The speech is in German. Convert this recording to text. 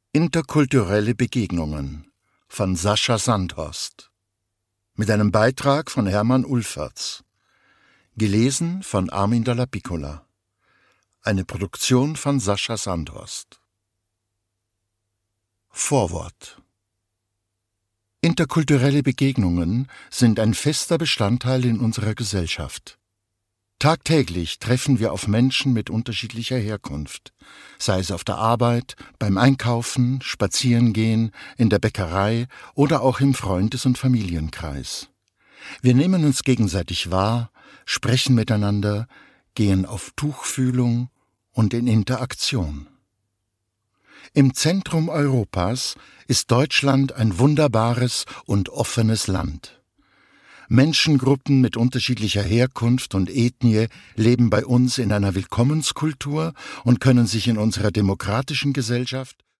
Interkulturelle Begegnungen von Sascha Sandhorst mit einem Beitrag von Hermann Ulferts, gelesen von Armin dalla Piccola, eine Produktion von Sascha Sandhorst. Vorwort. Interkulturelle Begegnungen sind ein fester Bestandteil in unserer Gesellschaft. Tagtäglich treffen wir auf Menschen mit unterschiedlicher Herkunft, sei es auf der Arbeit, beim Einkaufen, Spazierengehen, in der Bäckerei oder auch im Freundes- und Familienkreis. Wir nehmen uns gegenseitig wahr, sprechen miteinander, gehen auf Tuchfühlung und in Interaktion. Im Zentrum Europas ist Deutschland ein wunderbares und offenes Land. Menschengruppen mit unterschiedlicher Herkunft und Ethnie leben bei uns in einer Willkommenskultur und können sich in unserer demokratischen Gesellschaft